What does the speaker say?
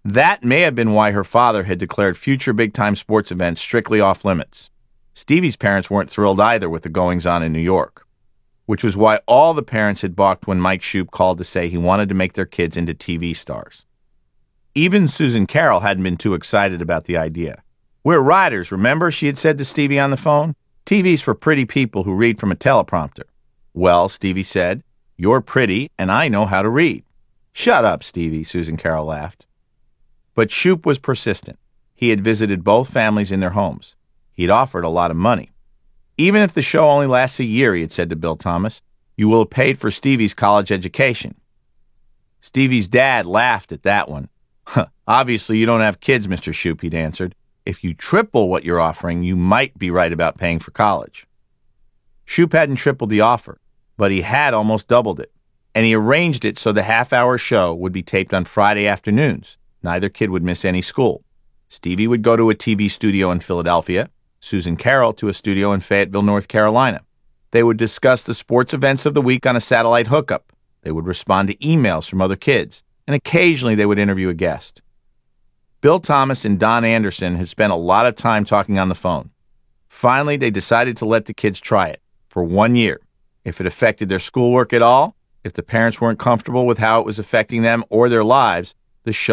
That may have been why her father had declared future big-time sports events strictly off-limits. Stevie's parents weren't thrilled either with the goings-on in New York, which was why all the parents had balked when Mike Shoup called to say he wanted to make their kids into TV stars. Even Susan Carroll hadn't been too excited about the idea. "We're writers, remember?" she had said to Stevie on the phone. "TV's for pretty people who read from a teleprompter." "Well," Stevie said, "you're pretty and I know how to read." "Shut up, Stevie," Susan Carroll laughed. But Shoup was persistent. He had visited both families in their homes. He'd offered a lot of money. "Even if the show only lasts a year," he had said to Bill Thomas, "you will have paid for Stevie's college education." Stevie's dad laughed at that one. "Obviously, you don't have kids, Mr. Shoup," he'd answered. "If you triple what you're offering, you might be right about paying for college." Shoup hadn't tripled the offer, but he had almost doubled it, and he arranged it so the half-hour show would be taped on Friday afternoons. Neither kid would miss any school. Stevie would go to a TV studio in Philadelphia, Susan Carroll to a studio in Fayetteville, North Carolina. They would discuss the sports events of the week on a satellite hookup. They would respond to emails from other kids, and occasionally they would interview a guest. Bill Thomas and Don Anderson had spent a lot of time talking on the phone. Finally, they decided to let the kids try it for 1 year. If it affected their schoolwork at all, if the parents weren't comfortable with how it was affecting them or their lives, the show